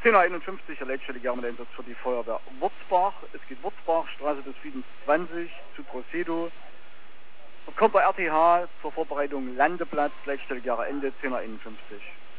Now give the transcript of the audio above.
10:51 Uhr, Leitstelle Einsatz für die Feuerwehr Wurzbach. Es geht Wurzbach, Straße des Friedens 20 zu Procedo. Dort kommt der RTH zur Vorbereitung Landeplatz, Leitstelle Ende, 10:51 Uhr.